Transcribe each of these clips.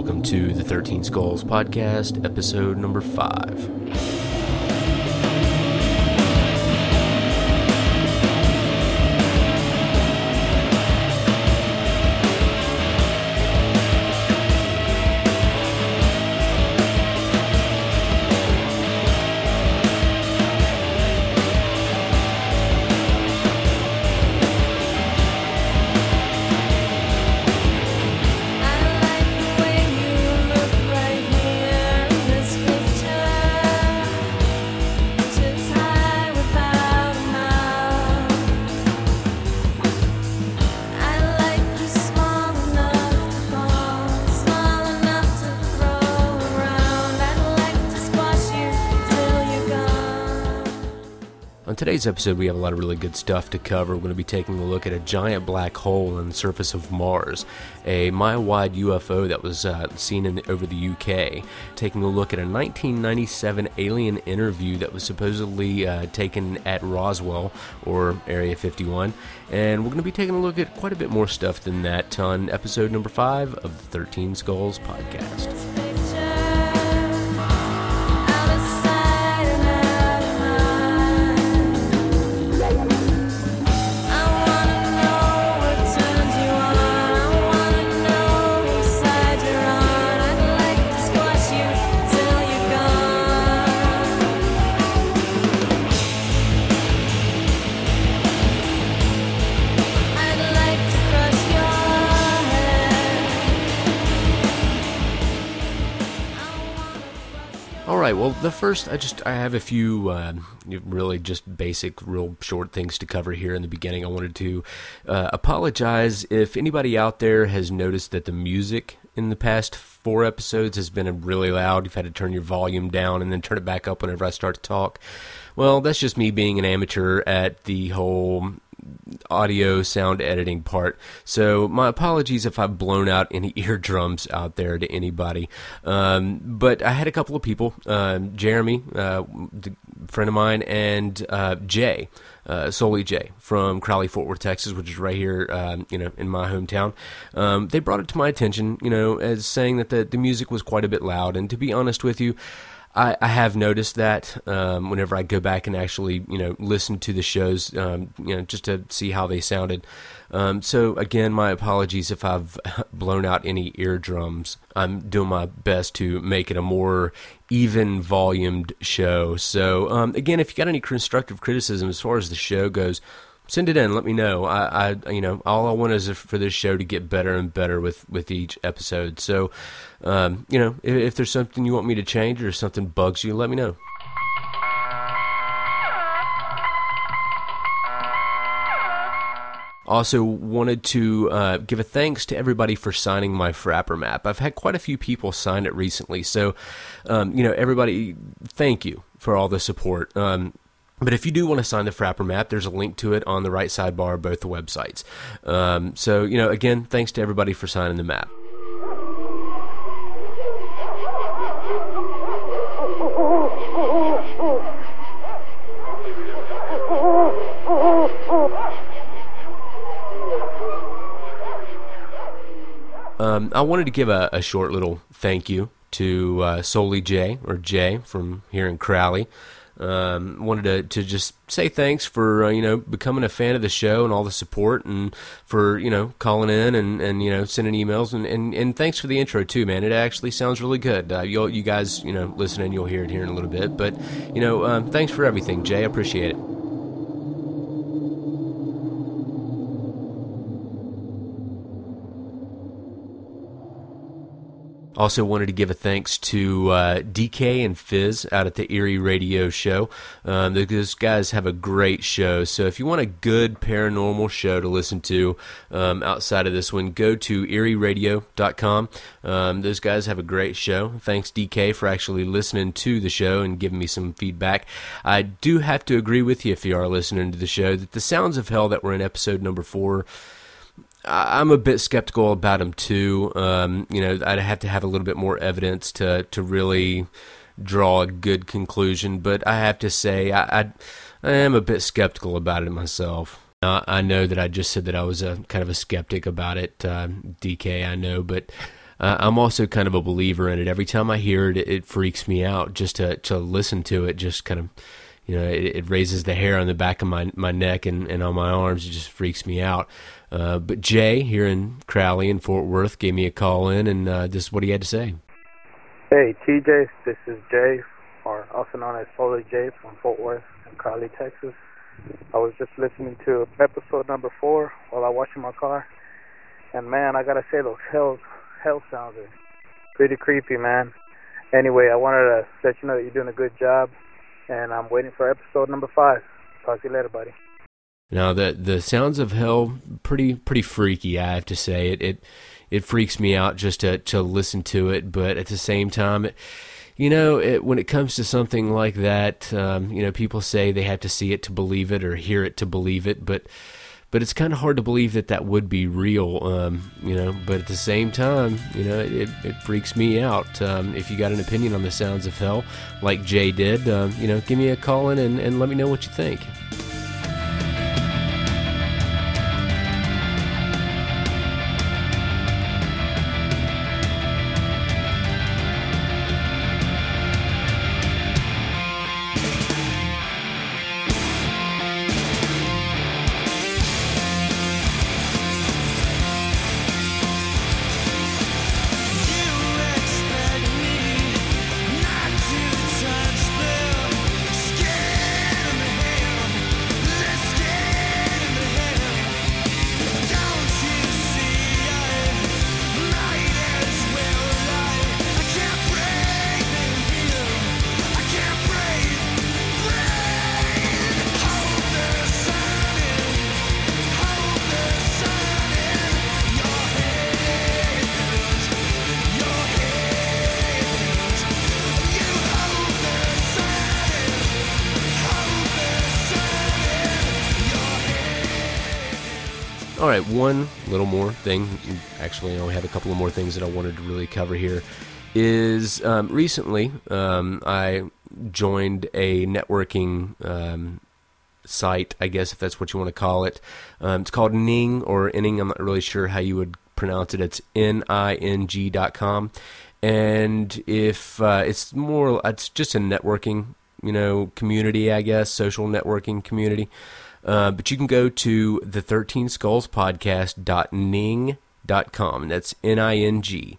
welcome to the 13 Skulls Podcast, episode number 5. On today's episode, we have a lot of really good stuff to cover. We're going to be taking a look at a giant black hole on the surface of Mars, a mile-wide UFO that was seen over the UK, taking a look at a 1997 alien interview that was supposedly taken at Roswell, or Area 51, and we're going to be taking a look at quite a bit more stuff than that on episode number 5 of the 13 Skulls Podcast. Alright, well, the first, I have a few really just basic, real short things to cover here in the beginning. I wanted to apologize if anybody out there has noticed that the music in the past 4 episodes has been really loud. You've had to turn your volume down and then turn it back up whenever I start to talk. Well, that's just me being an amateur at the whole audio sound editing part, so my apologies if I've blown out any eardrums out there to anybody, but I had a couple of people, Jeremy, a friend of mine, and Jay, Solely Jay from Crowley, Fort Worth, Texas, which is right here, in my hometown. They brought it to my attention, as saying that the music was quite a bit loud, and to be honest with you, I have noticed that whenever I go back and actually, listen to the shows, just to see how they sounded. So again, my apologies if I've blown out any eardrums. I'm doing my best to make it a more even volumed show. So again, if you got any constructive criticism as far as the show goes, send it in. Let me know. All I want is for this show to get better and better with each episode. So, if there's something you want me to change or something bugs you, let me know. Also wanted to give a thanks to everybody for signing my Frapper map. I've had quite a few people sign it recently. So, everybody, thank you for all the support. But if you do want to sign the Frapper map, there's a link to it on the right sidebar of both the websites. So, again, thanks to everybody for signing the map. I wanted to give a short little thank you to Solely Jay, or Jay, from here in Crowley. Wanted to just say thanks for, becoming a fan of the show and all the support, and for, calling in and sending emails, and thanks for the intro too, man. It actually sounds really good. You guys, listening, you'll hear it here in a little bit, but, thanks for everything, Jay. I appreciate it. Also wanted to give a thanks to DK and Fizz out at the Erie Radio Show. Those guys have a great show, so if you want a good paranormal show to listen to outside of this one, go to erieradio.com. Those guys have a great show. Thanks, DK, for actually listening to the show and giving me some feedback. I do have to agree with you, if you are listening to the show, that the Sounds of Hell that were in episode number 4, I'm a bit skeptical about them too. I'd have to have a little bit more evidence to really draw a good conclusion, but I have to say I am a bit skeptical about it myself. I know that I just said that I was a kind of a skeptic about it, DK, I know, but I'm also kind of a believer in it. Every time I hear it, it freaks me out just to listen to it. Just kind of, it raises the hair on the back of my neck and on my arms. It just freaks me out. But Jay here in Crowley and Fort Worth gave me a call in, and this is what he had to say. Hey, TJ, this is Jay, or also known as Solar Jay from Fort Worth and Crowley, Texas. I was just listening to episode number 4 while I was washing my car, and man, I gotta say those hell sounds are pretty creepy, man. Anyway, I wanted to let you know that you're doing a good job, and I'm waiting for episode number 5. Talk to you later, buddy. Now, the sounds of hell, pretty freaky, I have to say. It freaks me out just to listen to it, but at the same time, when it comes to something like that, people say they have to see it to believe it or hear it to believe it, but it's kind of hard to believe that would be real, but at the same time, it freaks me out. If you got an opinion on the sounds of hell, like Jay did, give me a call in and let me know what you think. All right, one little more thing. Actually, I only have a couple of more things that I wanted to really cover here. Is recently I joined a networking site, I guess, if that's what you want to call it. It's called Ning or Inning. I'm not really sure how you would pronounce it. It's ning.com. And if it's just a networking, community, I guess, social networking community. But you can go to the 13skullspodcast.ning.com. That's Ning.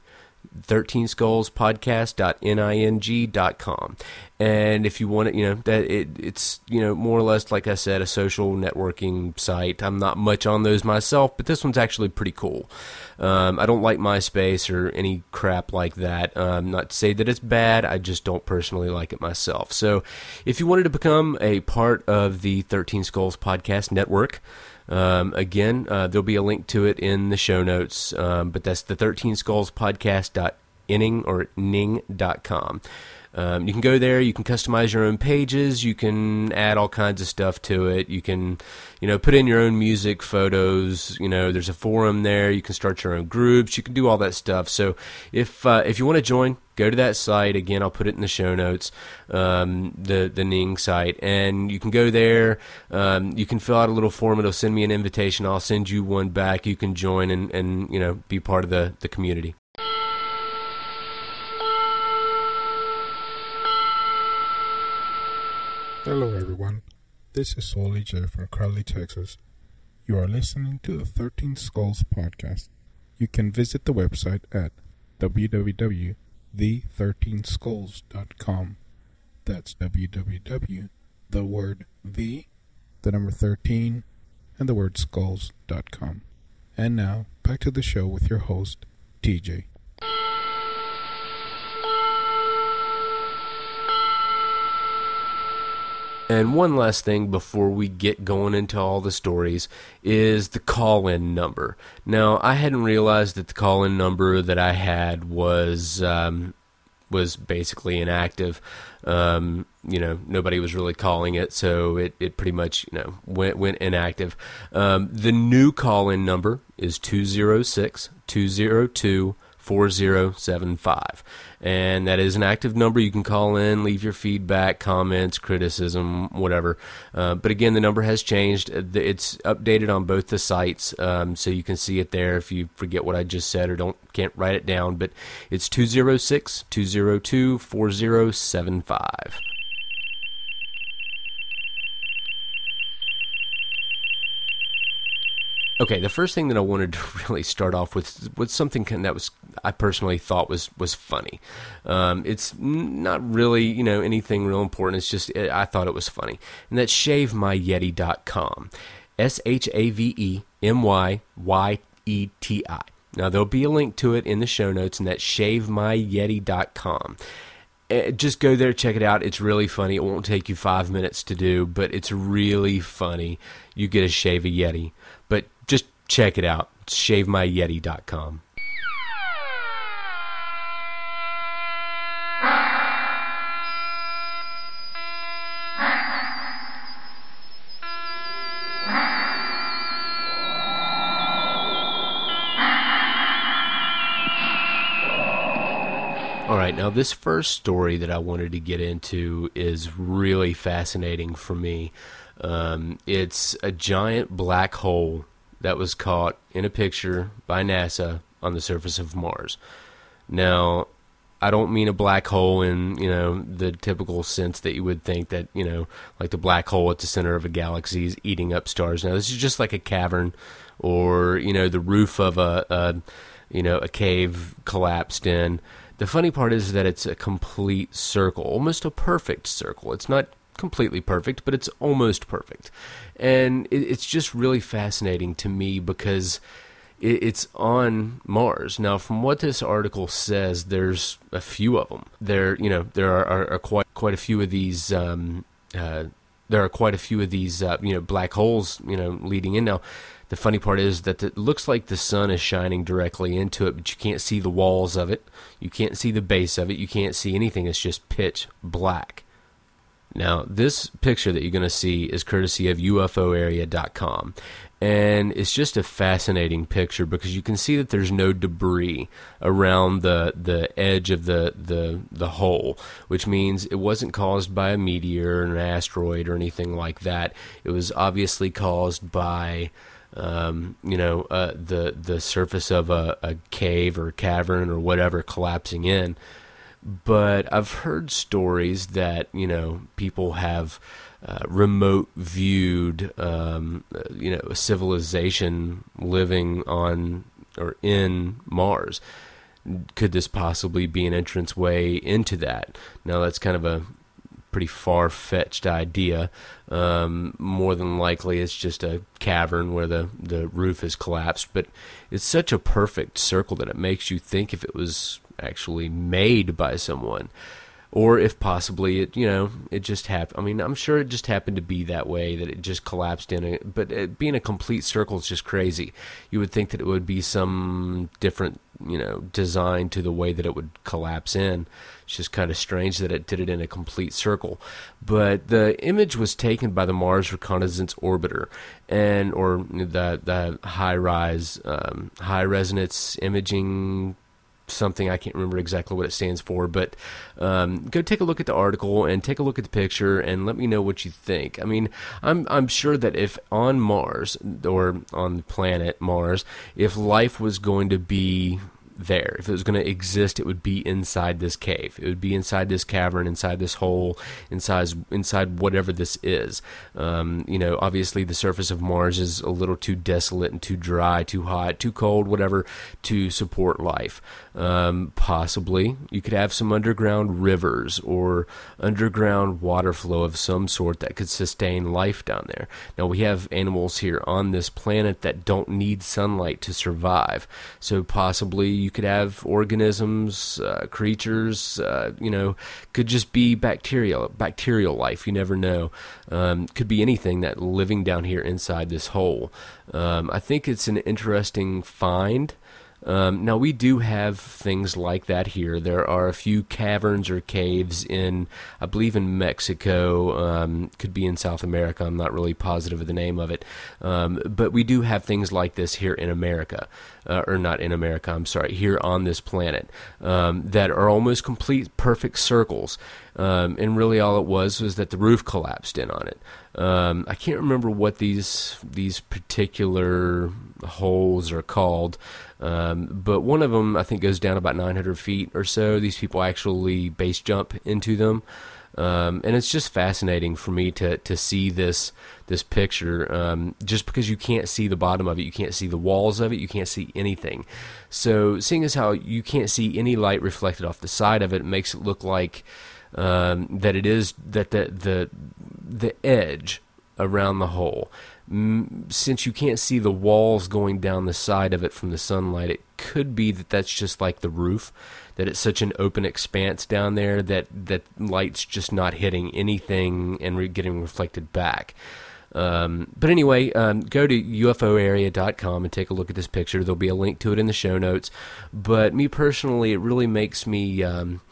13skullspodcast.ning.com. And if you want it, it's more or less, like I said, a social networking site. I'm not much on those myself, but this one's actually pretty cool. I don't like MySpace or any crap like that. Not to say that it's bad, I just don't personally like it myself. So if you wanted to become a part of the 13 Skulls Podcast Network, again, there'll be a link to it in the show notes, but that's the 13 Skulls Podcast.inning or ning.com. You can go there, you can customize your own pages, you can add all kinds of stuff to it, you can, put in your own music, photos, there's a forum there, you can start your own groups, you can do all that stuff. So if you want to join, go to that site. Again, I'll put it in the show notes, the Ning site, and you can go there. You can fill out a little form. It'll send me an invitation. I'll send you one back. You can join and be part of the community. Hello everyone, this is Solar J from Crowley, Texas. You are listening to the 13 Skulls Podcast. You can visit the website at www.the13skulls.com. That's www, the word the number 13, and the word skulls.com. And now, back to the show with your host, TJ. And one last thing before we get going into all the stories is the call-in number. Now, I hadn't realized that the call-in number that I had was basically inactive. Nobody was really calling it, so it pretty much went inactive. The new call-in number is 206-202 4075. And that is an active number. You can call in, leave your feedback, comments, criticism, whatever. But again, the number has changed. It's updated on both the sites, so you can see it there if you forget what I just said or can't write it down. But it's 206-202-4075. Okay, the first thing that I wanted to really start off with was something that I personally thought was funny. It's not really, anything real important. It's just I thought it was funny. And that's ShaveMyYeti.com. ShaveMyYeti. Now, there'll be a link to it in the show notes, and that's ShaveMyYeti.com. Just go there, check it out. It's really funny. It won't take you 5 minutes to do, but it's really funny. You get to shave a Yeti. But just check it out. It's ShaveMyYeti.com. All right, now this first story that I wanted to get into is really fascinating for me. It's a giant black hole that was caught in a picture by NASA on the surface of Mars. Now, I don't mean a black hole in, the typical sense that you would think that, like the black hole at the center of a galaxy is eating up stars. Now, this is just like a cavern or, the roof of a cave collapsed in. The funny part is that it's a complete circle, almost a perfect circle. It's not completely perfect, but it's almost perfect. And it's just really fascinating to me because it's on Mars. Now, from what this article says, there's a few of them. There are quite a few of these. There are quite a few of these, black holes, leading in. Now, the funny part is that it looks like the sun is shining directly into it, but you can't see the walls of it. You can't see the base of it. You can't see anything. It's just pitch black. Now, this picture that you're going to see is courtesy of UFOarea.com. And it's just a fascinating picture because you can see that there's no debris around the edge of the hole, which means it wasn't caused by a meteor or an asteroid or anything like that. It was obviously caused by the surface of a cave or cavern or whatever collapsing in. But I've heard stories that, people have remote viewed, a civilization living on or in Mars. Could this possibly be an entranceway into that? Now, that's kind of a pretty far-fetched idea. More than likely, it's just a cavern where the roof is collapsed. But it's such a perfect circle that it makes you think if it was actually made by someone, or if possibly it just happened. I mean, I'm sure it just happened to be that way, that it just collapsed in it. But it being a complete circle is just crazy. You would think that it would be some different, design to the way that it would collapse in. It's just kind of strange that it did it in a complete circle. But the image was taken by the Mars Reconnaissance Orbiter, or the high resonance imaging something. I can't remember exactly what it stands for, but go take a look at the article and take a look at the picture and let me know what you think. I mean, I'm sure that if on Mars or on the planet Mars, if life was going to be there, if it was going to exist, it would be inside this cave. It would be inside this cavern, inside this hole, inside whatever this is. Obviously the surface of Mars is a little too desolate and too dry, too hot, too cold, whatever, to support life. Possibly you could have some underground rivers or underground water flow of some sort that could sustain life down there. Now, we have animals here on this planet that don't need sunlight to survive. So possibly you could have organisms, creatures, could just be bacterial life. You never know. Could be anything that living down here inside this hole. I think it's an interesting find. Now, we do have things like that here. There are a few caverns or caves in, I believe, in Mexico, could be in South America. I'm not really positive of the name of it. But we do have things like this here in America, or not in America, I'm sorry, here on this planet, that are almost complete perfect circles. And really all it was that the roof collapsed in on it. I can't remember what these particular holes are called, but one of them I think goes down about 900 feet or so. These people actually base jump into them, and it's just fascinating for me to see this picture, just because you can't see the bottom of it, you can't see the walls of it, you can't see anything. So seeing as how you can't see any light reflected off the side of it, makes it look like that it is that the edge around the hole, since you can't see the walls going down the side of it from the sunlight, it could be that that's just like the roof, that it's such an open expanse down there that light's just not hitting anything and getting reflected back. But anyway, go to ufoarea.com and take a look at this picture. There'll be a link to it in the show notes. But me personally, it really makes me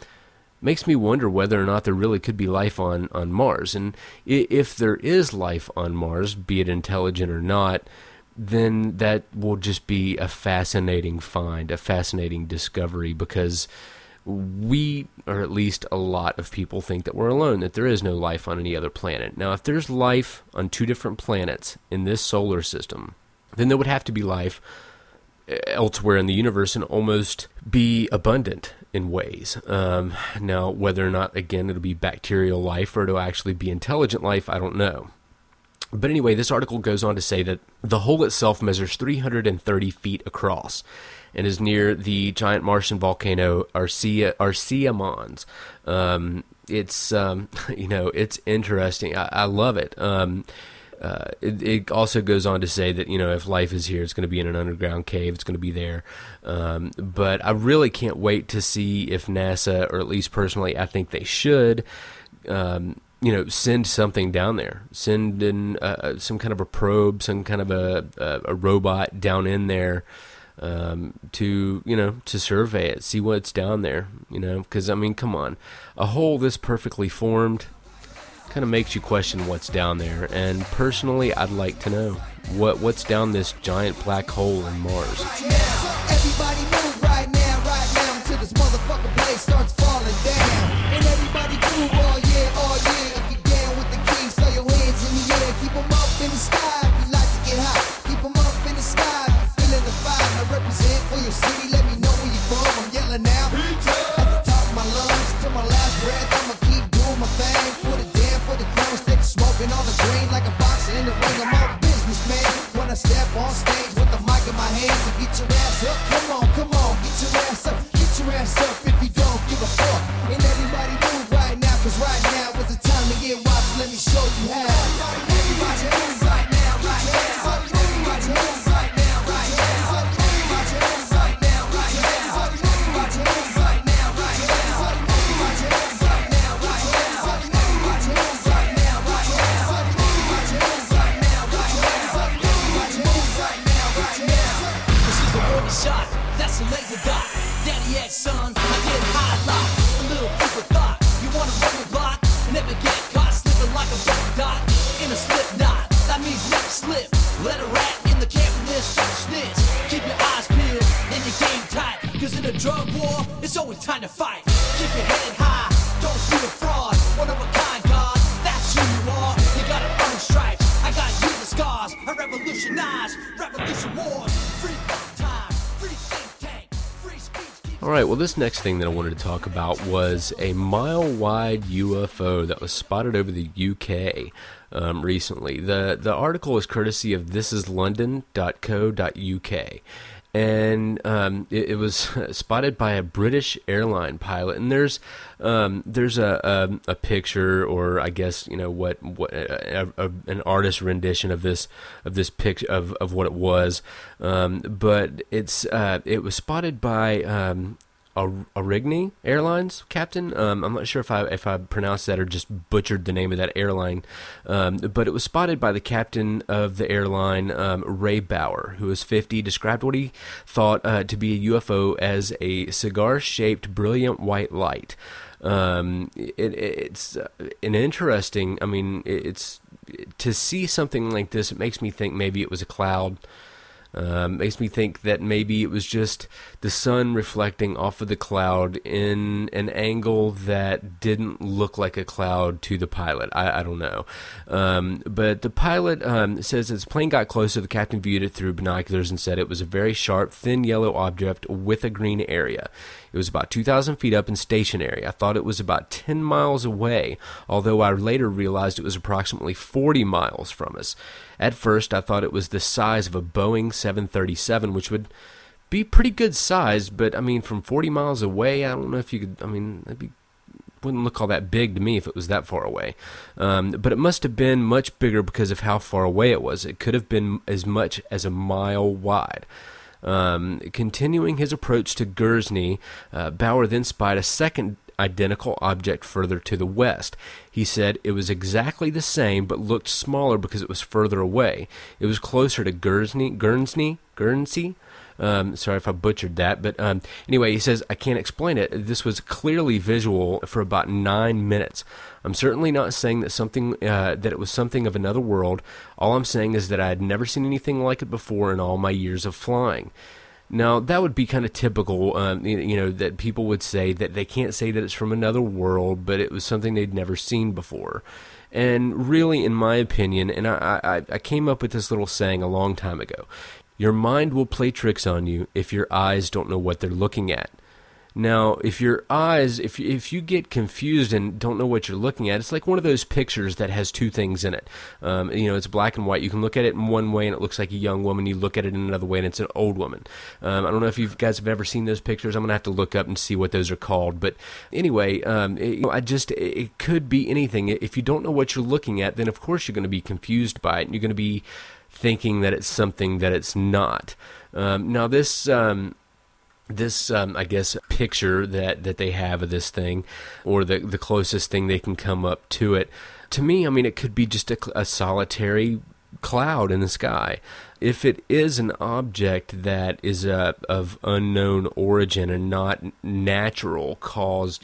wonder whether or not there really could be life on Mars. And if there is life on Mars, be it intelligent or not, then that will just be a fascinating find, a fascinating discovery, because we, or at least a lot of people, think that we're alone, that there is no life on any other planet. Now, if there's life on 2 different planets in this solar system, then there would have to be life elsewhere in the universe and almost be abundant in ways. Now, whether or not, again, it'll be bacterial life or it'll actually be intelligent life, I don't know. But anyway, this article goes on to say that the hole itself measures 330 feet across and is near the giant Martian volcano Arsia Mons. It's it's interesting. I love it. It also goes on to say that, if life is here, it's going to be in an underground cave. It's going to be there. But I really can't wait to see if NASA, or at least personally, I think they should, send something down there. Send in some kind of a probe, some kind of a robot down in there to survey it, see what's down there, because, come on. A hole this perfectly formed kind of makes you question what's down there, and personally, I'd like to know what's down this giant black hole in Mars. Everybody move right now, until this motherfucking place starts falling down. And everybody move all year. If you're down with the king, throw your hands in the air, keep them up in the sky. If you like to get hot, keep them up in the sky. Feeling the vibe, I represent for your city. Let me know where you're from. I'm yelling now at the top of my lungs, to my last breath. I'ma keep doing my thing. Put it down for the crown, stick smoking all the green like a boxer in the ring. I'm all businessman when I step on stage with the mic in my hands. So get your ass up, come on, get your ass up if you don't give a fuck. And everybody move right now, cause right now is the time to get wild. So let me show you how. Everybody move right now, right now. Everybody move right now, right now. Everybody move right now, right now. Everybody move right now, right now. Everybody move right now, right now. Everybody move right now, right now. Everybody move right now, right now. Everybody move right now, right now. This is a warning shot, that's a laser dot. Daddy X, son, I get high lock. A little food for thought. You wanna run the block and never get caught slipping like a red dot in a slip knot. That means never slip. Let a rat in the camp and this snitch. Keep your eyes peeled and your game tight. Cause in a drug war, it's always time to fight. Keep your head high, don't be a fraud. One of a kind, God, that's who you are. You gotta earn stripes, I got you the scars. I revolutionize, revolution wars. Free time, free think tank, free speech. All right, well, this next thing that I wanted to talk about was a mile-wide UFO that was spotted over the UK recently. The article is courtesy of thisislondon.co.uk, and it was spotted by a British airline pilot. And there's a picture, or I guess an artist rendition of this picture of what it was. But it was spotted by Aurigny Airlines captain. I'm not sure if I pronounced that or just butchered the name of that airline, but it was spotted by the captain of the airline, Ray Bauer, who was 50, described what he thought to be a UFO as a cigar-shaped brilliant white light. It's an interesting, I mean, it's to see something like this, it makes me think maybe it was a cloud. Makes me think that maybe it was just the sun reflecting off of the cloud in an angle that didn't look like a cloud to the pilot. I don't know. But the pilot says as the plane got closer, the captain viewed it through binoculars and said it was a very sharp, thin yellow object with a green area. It was about 2,000 feet up and stationary. I thought it was about 10 miles away, although I later realized it was approximately 40 miles from us. At first, I thought it was the size of a Boeing 737, which would be pretty good size, but, I mean, from 40 miles away, I don't know if you could, I mean, wouldn't look all that big to me if it was that far away. But it must have been much bigger because of how far away it was. It could have been as much as a mile wide. Continuing his approach to Guernsey, Bauer then spied a second identical object further to the west. He said it was exactly the same but looked smaller because it was further away. It was closer to Guernsey. Sorry if I butchered that, but anyway, he says, I can't explain it. This was clearly visual for about 9 minutes. I'm certainly not saying that it was something of another world. All I'm saying is that I had never seen anything like it before in all my years of flying. Now, that would be kind of typical, that people would say that they can't say that it's from another world, but it was something they'd never seen before. And really, in my opinion, and I came up with this little saying a long time ago, your mind will play tricks on you if your eyes don't know what they're looking at. Now, if your eyes, if you get confused and don't know what you're looking at, it's like one of those pictures that has two things in it. It's black and white. You can look at it in one way and it looks like a young woman. You look at it in another way and it's an old woman. I don't know if you guys have ever seen those pictures. I'm going to have to look up and see what those are called. But anyway, it could be anything. If you don't know what you're looking at, then of course you're going to be confused by it. And you're going to be thinking that it's something that it's not. Now, this I guess, picture that they have of this thing, or the closest thing they can come up to it, to me, I mean, it could be just a solitary cloud in the sky. If it is an object that is of unknown origin and not natural, caused,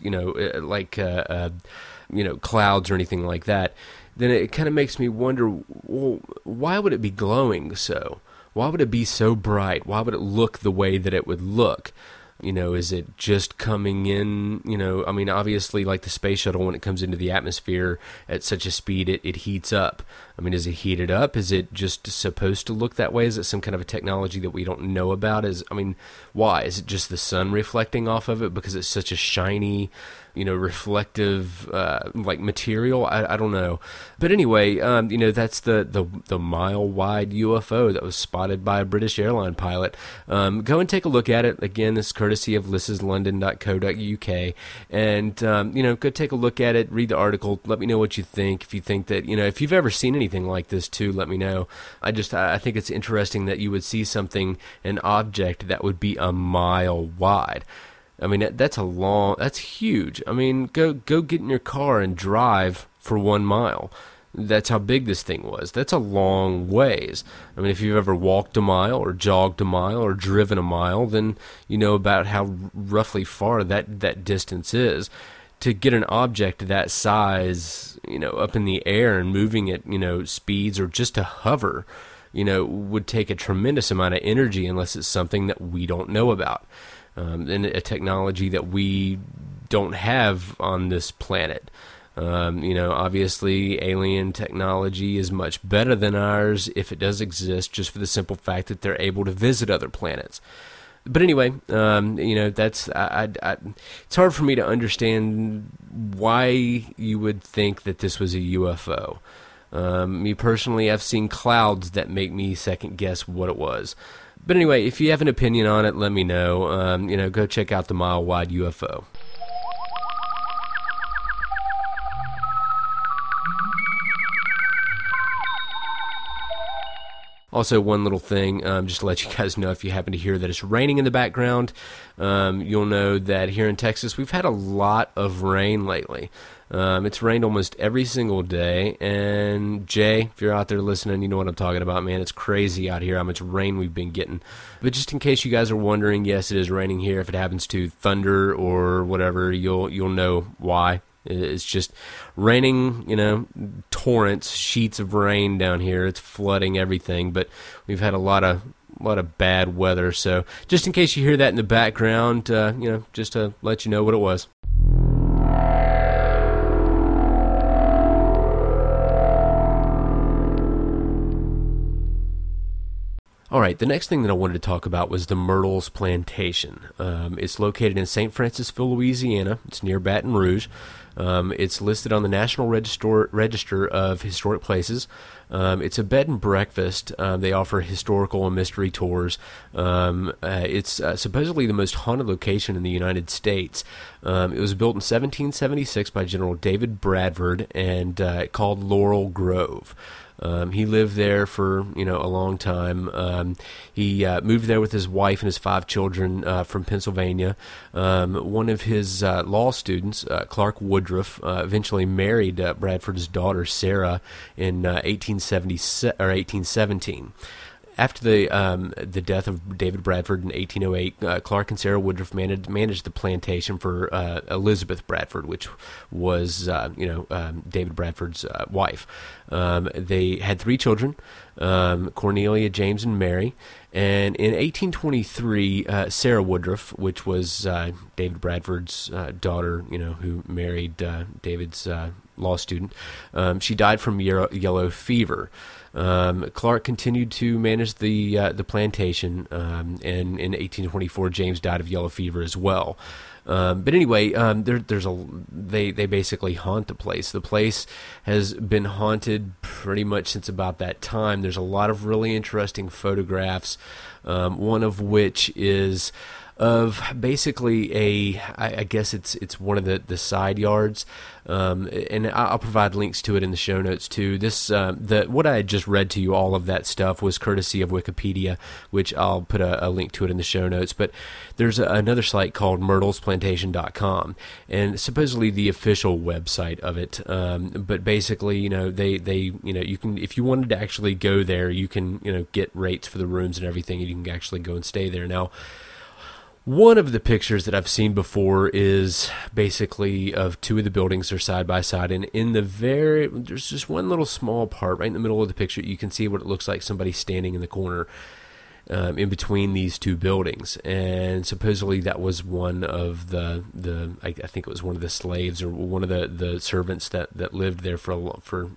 clouds or anything like that, then it kind of makes me wonder, well, why would it be glowing so? Why would it be so bright? Why would it look the way that it would look? Is it just coming in, obviously like the space shuttle, when it comes into the atmosphere at such a speed, it heats up. Is it heated up? Is it just supposed to look that way? Is it some kind of a technology that we don't know about? Why? Is it just the sun reflecting off of it because it's such a shiny, reflective, material? I don't know. But anyway, that's the mile-wide UFO that was spotted by a British airline pilot. Go and take a look at it. Again, this is courtesy of listenslondon.co.uk. And, go take a look at it, read the article, let me know what you think. If you think that, if you've ever seen anything like this too, let me know. I think it's interesting that you would see an object that would be a mile wide. That's huge. Go get in your car and drive for 1 mile. That's how big this thing was. That's a long ways. If you've ever walked a mile or jogged a mile or driven a mile, then you know about how roughly far that distance is. To get an object that size, up in the air and moving at, speeds, or just to hover, would take a tremendous amount of energy unless it's something that we don't know about. And a technology that we don't have on this planet. Obviously alien technology is much better than ours if it does exist, just for the simple fact that they're able to visit other planets. But anyway, it's hard for me to understand why you would think that this was a UFO. Me personally, I've seen clouds that make me second guess what it was. But anyway, if you have an opinion on it, let me know. Go check out the Mile Wide UFO. Also, one little thing, just to let you guys know, if you happen to hear that it's raining in the background, you'll know that here in Texas, we've had a lot of rain lately. It's rained almost every single day, and Jay, if you're out there listening, you know what I'm talking about, man. It's crazy out here how much rain we've been getting. But just in case you guys are wondering, yes, it is raining here. If it happens to thunder or whatever, you'll know why. It's just raining, torrents, sheets of rain down here. It's flooding everything, but we've had a lot of bad weather. So just in case you hear that in the background, just to let you know what it was. All right, the next thing that I wanted to talk about was the Myrtles Plantation. It's located in St. Francisville, Louisiana. It's near Baton Rouge. It's listed on the National Register of Historic Places. It's a bed and breakfast. They offer historical and mystery tours. It's supposedly the most haunted location in the United States. It was built in 1776 by General David Bradford and called Laurel Grove. He lived there for, a long time. He moved there with his wife and his 5 children from Pennsylvania. One of his law students, Clark Woodruff, eventually married Bradford's daughter, Sarah, in 1817. After the death of David Bradford in 1808, Clark and Sarah Woodruff managed the plantation for Elizabeth Bradford, which was David Bradford's wife. They had 3 children, Cornelia, James, and Mary. And in 1823, Sarah Woodruff, which was David Bradford's daughter, who married David's law student, she died from yellow fever. Clark continued to manage the plantation, and in 1824, James died of yellow fever as well. But anyway, they basically haunt the place. The place has been haunted pretty much since about that time. There's a lot of really interesting photographs, one of which is of basically I guess it's one of the side yards, and I'll provide links to it in the show notes too. This what I had just read to you, all of that stuff was courtesy of Wikipedia, which I'll put a link to it in the show notes. But there's another site called myrtlesplantation.com, and supposedly the official website of it. But basically, they you can, if you wanted to actually go there, you can get rates for the rooms and everything, and you can actually go and stay there. Now, one of the pictures that I've seen before is basically of 2 of the buildings are side by side, and there's just one little small part right in the middle of the picture. You can see what it looks like somebody standing in the corner in between these 2 buildings, and supposedly that was one of I think it was one of the slaves or one of the servants that lived there for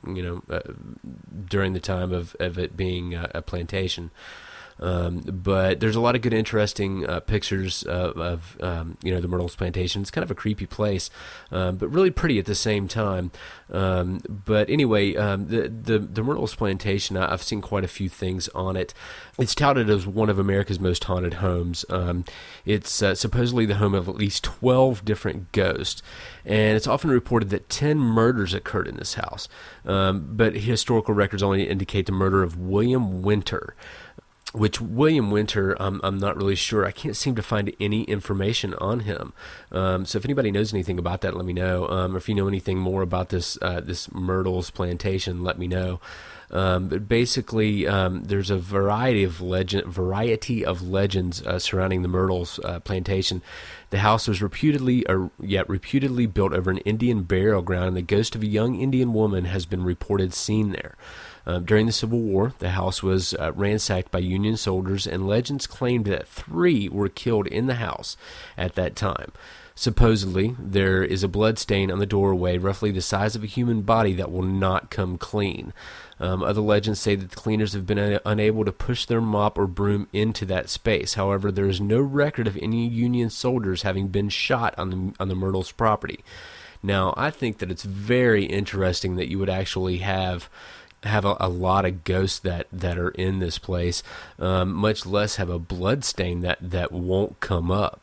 during the time of it being a plantation. But there's a lot of good, interesting pictures of the Myrtles Plantation. It's kind of a creepy place, but really pretty at the same time. But anyway, the Myrtles Plantation, I've seen quite a few things on it. It's touted as one of America's most haunted homes. It's supposedly the home of at least 12 different ghosts, and it's often reported that 10 murders occurred in this house. But historical records only indicate the murder of William Winter. Which William Winter, I'm not really sure. I can't seem to find any information on him. So if anybody knows anything about that, let me know. Or if you know anything more about this Myrtles Plantation, let me know. But basically, there's a variety of legends surrounding the Myrtles Plantation. The house was reputedly built over an Indian burial ground, and the ghost of a young Indian woman has been reported seen there. During the Civil War, the house was ransacked by Union soldiers, and legends claimed that 3 were killed in the house at that time. Supposedly, there is a blood stain on the doorway, roughly the size of a human body, that will not come clean. Other legends say that the cleaners have been unable to push their mop or broom into that space. However, there is no record of any Union soldiers having been shot on the Myrtles property. Now, I think that it's very interesting that you would actually have a lot of ghosts that are in this place, much less have a blood stain that won't come up.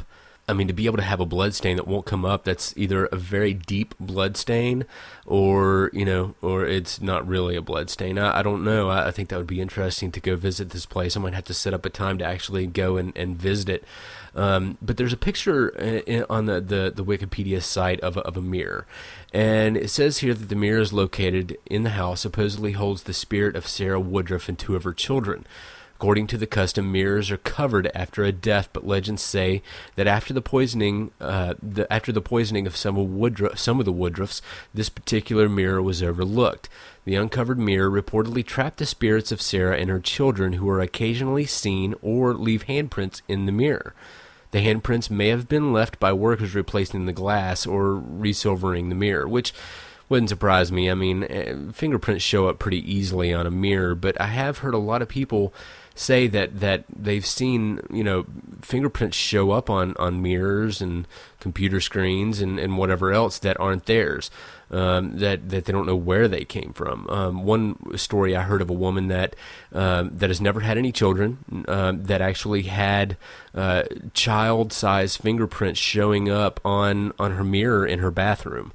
I mean, to be able to have a blood stain that won't come up, that's either a very deep blood stain or, or it's not really a blood stain. I don't know. I think that would be interesting to go visit this place. I might have to set up a time to actually go and visit it. But there's a picture on the Wikipedia site of a mirror. And it says here that the mirror is located in the house, supposedly holds the spirit of Sarah Woodruff and 2 of her children. According to the custom, mirrors are covered after a death, but legends say that after the poisoning of some of the Woodruffs, this particular mirror was overlooked. The uncovered mirror reportedly trapped the spirits of Sarah and her children, who are occasionally seen or leave handprints in the mirror. The handprints may have been left by workers replacing the glass or resilvering the mirror, which wouldn't surprise me. I mean, fingerprints show up pretty easily on a mirror, but I have heard a lot of people say that they've seen, fingerprints show up on mirrors and computer screens and whatever else that aren't theirs, that they don't know where they came from. One story I heard of a woman that has never had any children, that actually had child-sized fingerprints showing up on her mirror in her bathroom.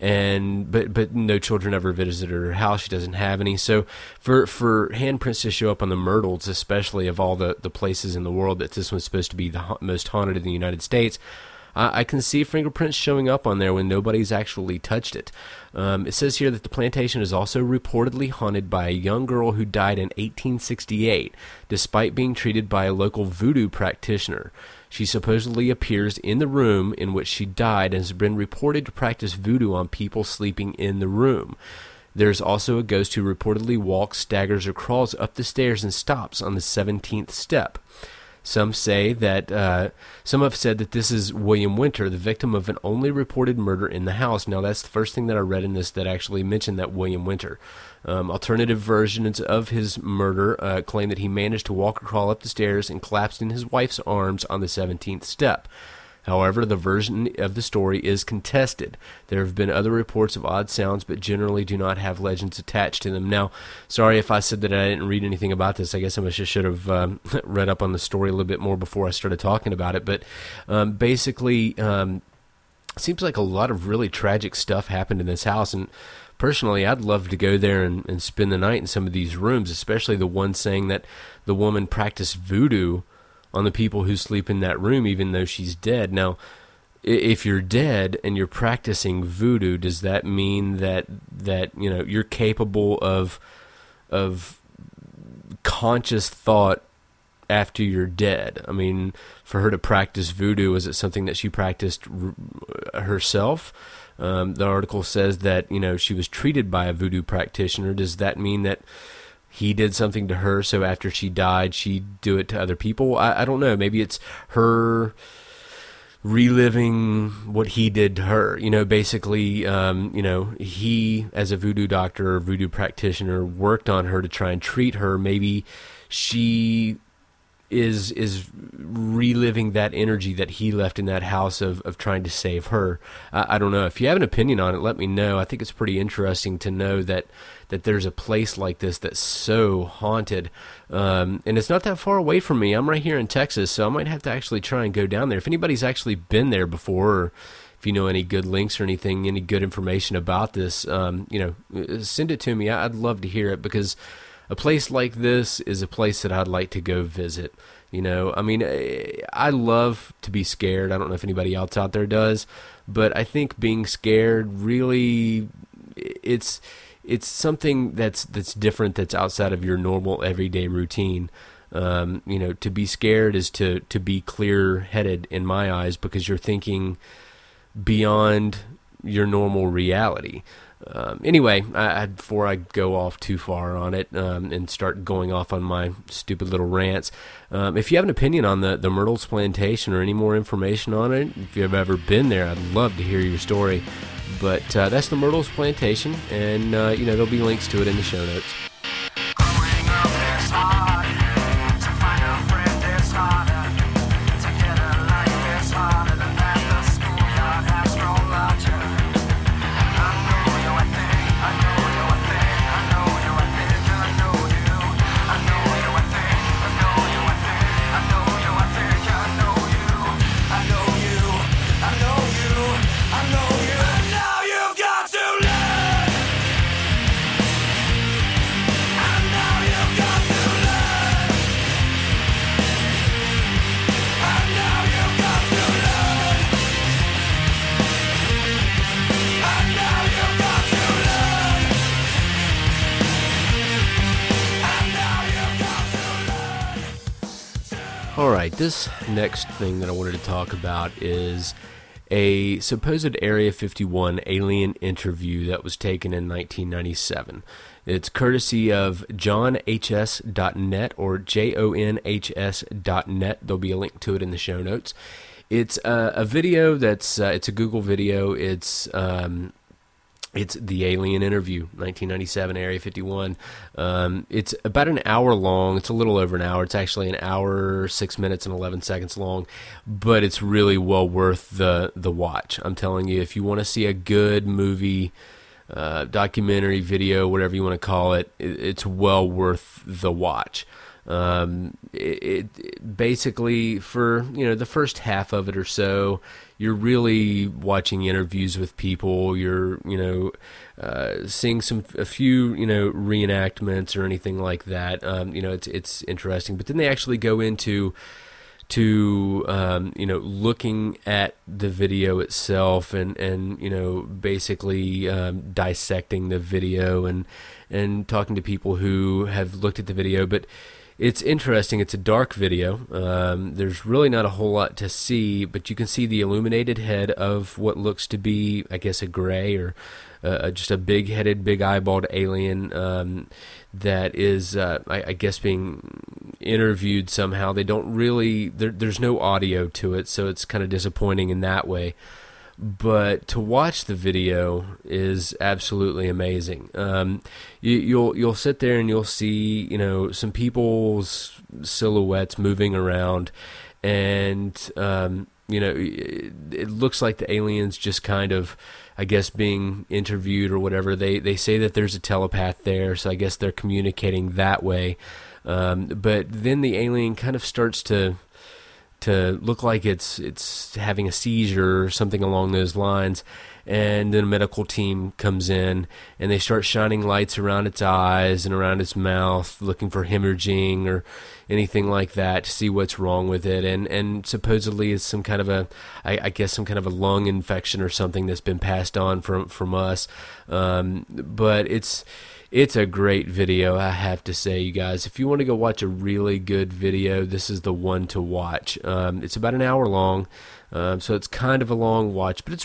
But no children ever visited her house. She doesn't have any. So for handprints to show up on the Myrtles, especially of all the places in the world that this one's supposed to be the most haunted in the United States, I can see fingerprints showing up on there when nobody's actually touched it. It says here that the plantation is also reportedly haunted by a young girl who died in 1868, despite being treated by a local voodoo practitioner. She supposedly appears in the room in which she died and has been reported to practice voodoo on people sleeping in the room. There's also a ghost who reportedly walks, staggers, or crawls up the stairs and stops on the 17th step. Some have said that this is William Winter, the victim of an only reported murder in the house. Now, that's the first thing that I read in this that actually mentioned that William Winter. Alternative versions of his murder claim that he managed to walk or crawl up the stairs and collapsed in his wife's arms on the 17th step. However, the version of the story is contested. There have been other reports of odd sounds, but generally do not have legends attached to them. Now, sorry if I said that I didn't read anything about this. I guess I should have read up on the story a little bit more before I started talking about it. But basically, it seems like a lot of really tragic stuff happened in this house. And personally, I'd love to go there and spend the night in some of these rooms, especially the one saying that the woman practiced voodoo on the people who sleep in that room, even though she's dead. Now, if you're dead and you're practicing voodoo, does that mean that you're capable of conscious thought after you're dead? I mean, for her to practice voodoo, is it something that she practiced herself? The article says that she was treated by a voodoo practitioner. Does that mean that he did something to her, so after she died, she'd do it to other people? I don't know. Maybe it's her reliving what he did to her. Basically, he, as a voodoo doctor or voodoo practitioner, worked on her to try and treat her. Maybe she is reliving that energy that he left in that house of trying to save her. I don't know. If you have an opinion on it, let me know. I think it's pretty interesting to know that there's a place like this that's so haunted. And it's not that far away from me. I'm right here in Texas, so I might have to actually try and go down there. If anybody's actually been there before, or if you know any good links or anything, any good information about this, send it to me. I'd love to hear it, because a place like this is a place that I'd like to go visit. I mean, I love to be scared. I don't know if anybody else out there does, but I think being scared really, it's something that's different, that's outside of your normal everyday routine. To be scared is to be clear-headed in my eyes, because you're thinking beyond your normal reality. Anyway, before I go off too far on it and start going off on my stupid little rants, if you have an opinion on the Myrtles Plantation or any more information on it, if you've ever been there, I'd love to hear your story. But that's the Myrtles Plantation, and there'll be links to it in the show notes. I know you. All right, this next thing that I wanted to talk about is a supposed Area 51 alien interview that was taken in 1997. It's courtesy of johnhs.net or jonhs.net. There'll be a link to it in the show notes. It's a video that's it's a Google video. It's the alien interview, 1997, Area 51. It's about an hour long. It's a little over an hour. It's actually an hour, 6 minutes, and 11 seconds long, but it's really well worth the watch. I'm telling you, if you want to see a good movie, documentary, video, whatever you want to call it, it's well worth the watch. It basically, for the first half of it or so, you're really watching interviews with people. You're seeing a few reenactments or anything like that. It's interesting, but then they actually go into looking at the video itself and basically dissecting the video and talking to people who have looked at the video. But it's interesting. It's a dark video. There's really not a whole lot to see, but you can see the illuminated head of what looks to be, I guess, a gray or just a big-headed, big-eyeballed alien that is, I guess, being interviewed somehow. They don't really... There's no audio to it, so it's kind of disappointing in that way. But to watch the video is absolutely amazing. You'll sit there and you'll see some people's silhouettes moving around, and it looks like the aliens just kind of, I guess, being interviewed or whatever. They say that there's a telepath there, so I guess they're communicating that way. But then the alien kind of starts to look like it's having a seizure or something along those lines, and then a medical team comes in and they start shining lights around its eyes and around its mouth, looking for hemorrhaging or anything like that to see what's wrong with it, and supposedly it's some kind of a lung infection or something that's been passed on from us, but it's a great video, I have to say, you guys. If you want to go watch a really good video, this is the one to watch. It's about an hour long, so it's kind of a long watch, but it's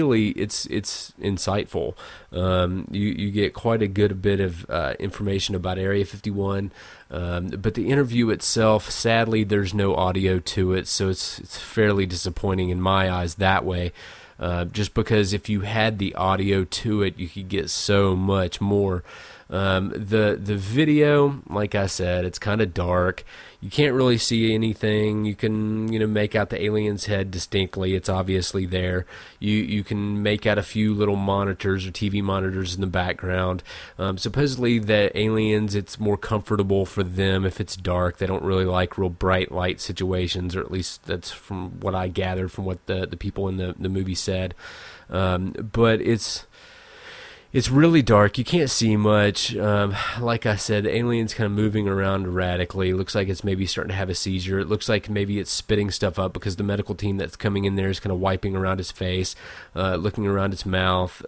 insightful. You get quite a good bit of information about Area 51, but the interview itself, sadly, there's no audio to it, so it's fairly disappointing in my eyes that way. Just because if you had the audio to it, you could get so much more. The video, like I said, it's kind of dark. You can't really see anything. You can make out the alien's head distinctly. It's obviously there. You can make out a few little monitors or TV monitors in the background. Supposedly the aliens, it's more comfortable for them if it's dark. They don't really like real bright light situations, or at least that's from what I gathered from what the people in the movie said. But it's really dark. You can't see much. Like I said, the alien's kind of moving around erratically. It looks like it's maybe starting to have a seizure. It looks like maybe it's spitting stuff up because the medical team that's coming in there is kind of wiping around its face, looking around its mouth.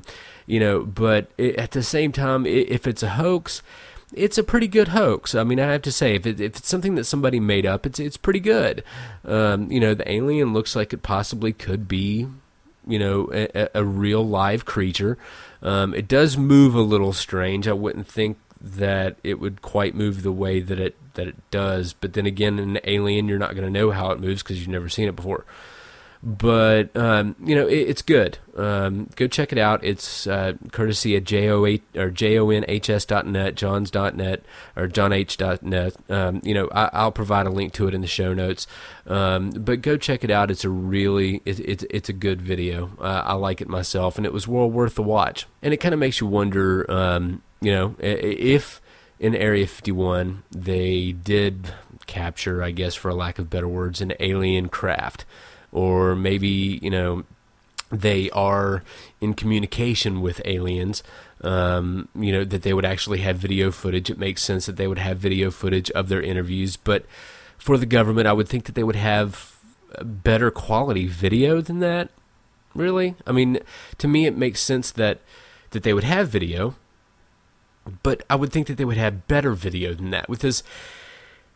But at the same time, if it's a hoax, it's a pretty good hoax. I mean, I have to say, if it's something that somebody made up, it's pretty good. The alien looks like it possibly could be a real live creature. It does move a little strange. I wouldn't think that it would quite move the way that it does. But then again, an alien, you're not going to know how it moves because you've never seen it before. But it's good. Go check it out. It's courtesy of jonhs.net, johns.net, or jonh.net. I'll provide a link to it in the show notes. But go check it out. It's it's a good video. I like it myself, and it was well worth the watch. And it kind of makes you wonder, if in Area 51 they did capture, I guess for a lack of better words, an alien craft. Or maybe, they are in communication with aliens, that they would actually have video footage. It makes sense that they would have video footage of their interviews. But for the government, I would think that they would have better quality video than that, really. I mean, to me, it makes sense that they would have video, but I would think that they would have better video than that. Because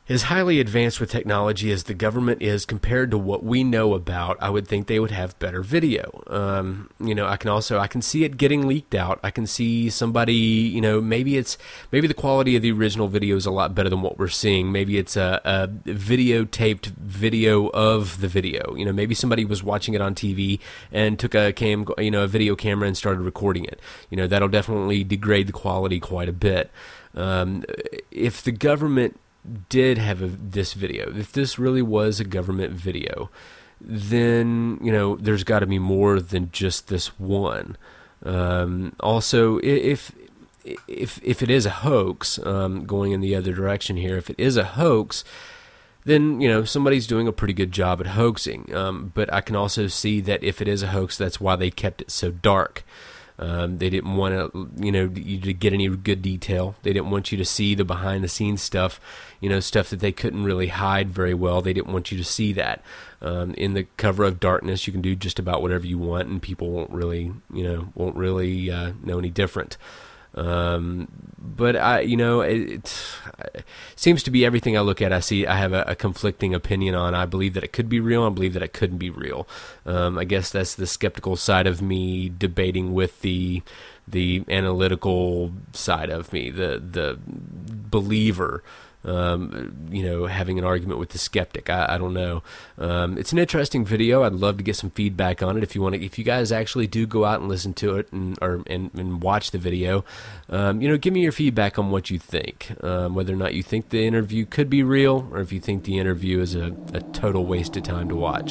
As highly advanced with technology as the government is compared to what we know about, I would think they would have better video. I can see it getting leaked out. I can see somebody, maybe the quality of the original video is a lot better than what we're seeing. Maybe it's a videotaped video of the video. Maybe somebody was watching it on TV and took a video camera and started recording it. That'll definitely degrade the quality quite a bit. If the government did have this video, if this really was a government video, then there's got to be more than just this one. Also, if it is a hoax, going in the other direction here, if it is a hoax, then somebody's doing a pretty good job at hoaxing. But I can also see that if it is a hoax, that's why they kept it so dark. They didn't want you to get any good detail. They didn't want you to see the behind-the-scenes stuff, stuff that they couldn't really hide very well. They didn't want you to see that. In the cover of darkness, you can do just about whatever you want, and people won't really know any different. But it seems to be everything I look at, I have a conflicting opinion on. I believe that it could be real. I believe that it couldn't be real. I guess that's the skeptical side of me debating with the analytical side of me, the believer. Having an argument with the skeptic. I don't know. It's an interesting video. I'd love to get some feedback on it. If you guys actually do go out and listen to it and watch the video, give me your feedback on what you think. Whether or not you think the interview could be real, or if you think the interview is a total waste of time to watch.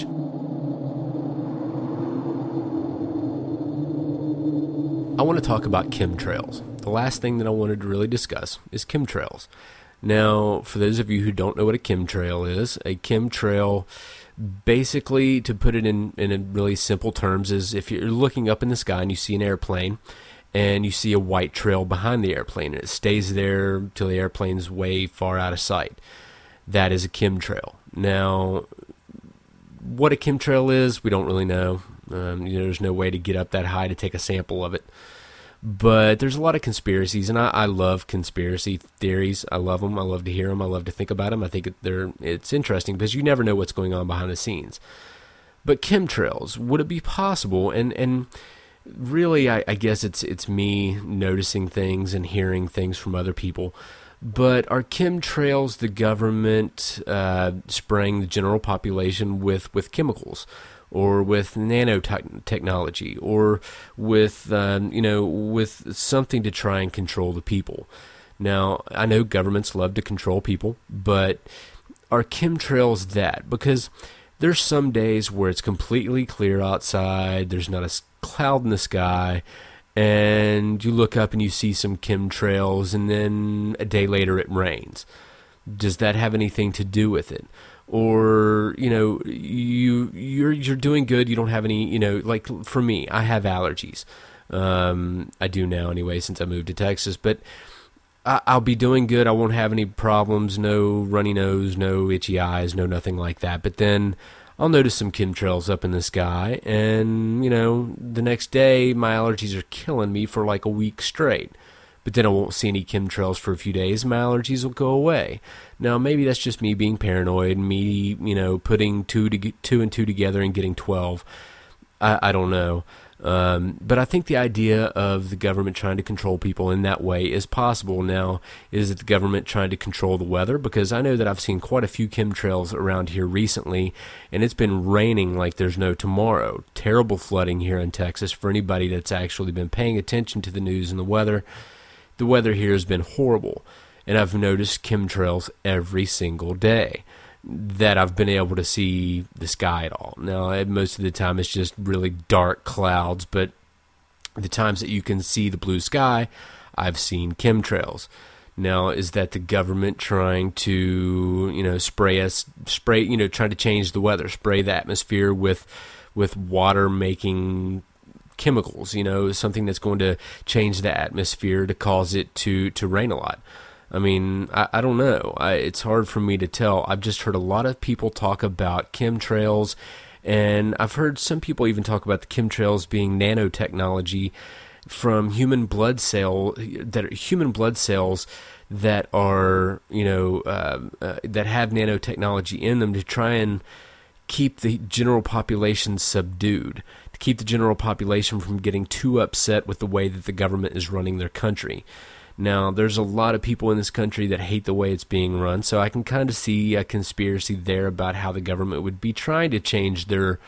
I want to talk about chemtrails. The last thing that I wanted to really discuss is chemtrails. Now, for those of you who don't know what a chemtrail is, a chemtrail, basically, to put it in really simple terms, is if you're looking up in the sky and you see an airplane, and you see a white trail behind the airplane, and it stays there till the airplane's way far out of sight. That is a chemtrail. Now, what a chemtrail is, we don't really know. There's no way to get up that high to take a sample of it. But there's a lot of conspiracies, and I love conspiracy theories. I love them. I love to hear them. I love to think about them. I think it's interesting because you never know what's going on behind the scenes. But chemtrails, would it be possible? And really, I guess it's me noticing things and hearing things from other people. But are chemtrails the government spraying the general population with chemicals? Or with nanotechnology, or with with something to try and control the people. Now, I know governments love to control people, but are chemtrails that? Because there's some days where it's completely clear outside, there's not a cloud in the sky, and you look up and you see some chemtrails, and then a day later it rains. Does that have anything to do with it? Or, you're doing good, you don't have any, like for me, I have allergies. I do now anyway, since I moved to Texas, but I'll be doing good, I won't have any problems, no runny nose, no itchy eyes, no nothing like that. But then I'll notice some chemtrails up in the sky, and, the next day my allergies are killing me for like a week straight. But then I won't see any chemtrails for a few days, my allergies will go away. Now, maybe that's just me being paranoid, me, putting two and two together and getting 12. I don't know. But I think the idea of the government trying to control people in that way is possible. Now, is it the government trying to control the weather? Because I know that I've seen quite a few chemtrails around here recently, and it's been raining like there's no tomorrow. Terrible flooding here in Texas. For anybody that's actually been paying attention to the news and the weather here has been horrible, and I've noticed chemtrails every single day that I've been able to see the sky at all. Now, most of the time it's just really dark clouds, but the times that you can see the blue sky, I've seen chemtrails. Now, is that the government trying to, trying to change the weather, spray the atmosphere with water-making chemicals, something that's going to change the atmosphere to cause it to rain a lot? I mean, I don't know. It's hard for me to tell. I've just heard a lot of people talk about chemtrails, and I've heard some people even talk about the chemtrails being nanotechnology. from human blood cells that are, that have nanotechnology in them to try and keep the general population subdued, to keep the general population from getting too upset with the way that the government is running their country. Now, there's a lot of people in this country that hate the way it's being run, so I can kind of see a conspiracy there about how the government would be trying to change their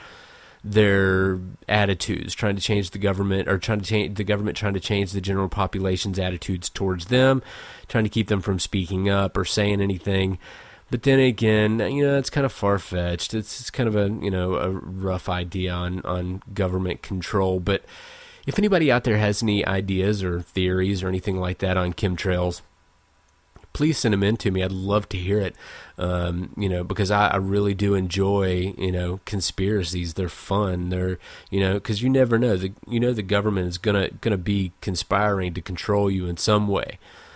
attitudes, trying to change the government, or trying to change the general population's attitudes towards them, trying to keep them from speaking up or saying anything. But then again, it's kind of far-fetched. It's kind of a rough idea on government control. But if anybody out there has any ideas or theories or anything like that on chemtrails, please send them in to me. I'd love to hear it, because I really do enjoy, conspiracies. They're fun. They're, because you never know. The government is gonna be conspiring to control you in some way.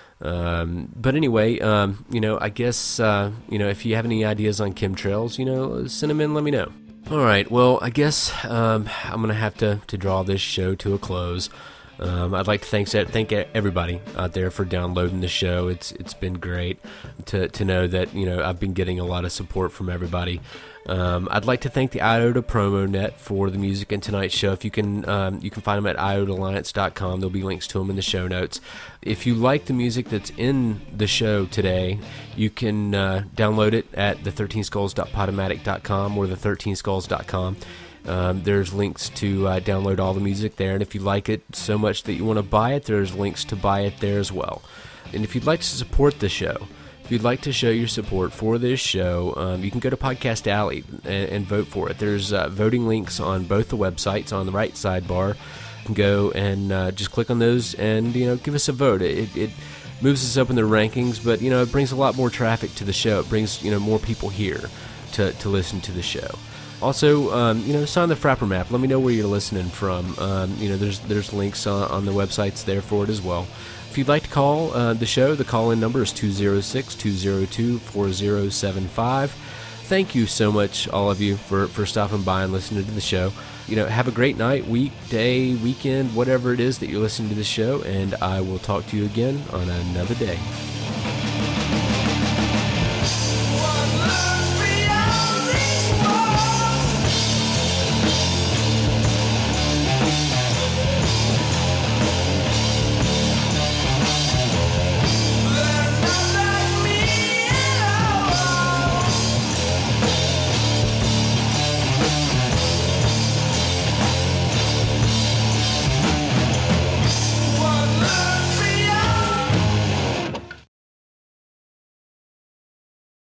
But anyway, I guess, if you have any ideas on chemtrails, send them in, let me know. All right, well, I guess I'm going to have to draw this show to a close. I'd like to thank everybody out there for downloading the show. It's been great to know that, I've been getting a lot of support from everybody. I'd like to thank the IOTA Promo Net for the music in tonight's show. If you can find them at iotalliance.com. There'll be links to them in the show notes. If you like the music that's in the show today, you can download it at the13skulls.podomatic.com or the13skulls.com. There's links to download all the music there, and if you like it so much that you want to buy it, there's links to buy it there as well. And if you'd like to support the show, if you'd like to show your support for this show, you can go to Podcast Alley and vote for it. There's voting links on both the websites on the right sidebar. You can go and just click on those and give us a vote. It moves us up in the rankings, but it brings a lot more traffic to the show. It brings more people here to listen to the show. Also, sign the Frapper Map. Let me know where you're listening from. There's links on the websites there for it as well. If you'd like to call the show, the call-in number is 206-202-4075. Thank you so much, all of you, for stopping by and listening to the show. Have a great night, week, day, weekend, whatever it is that you're listening to the show, and I will talk to you again on another day. One love.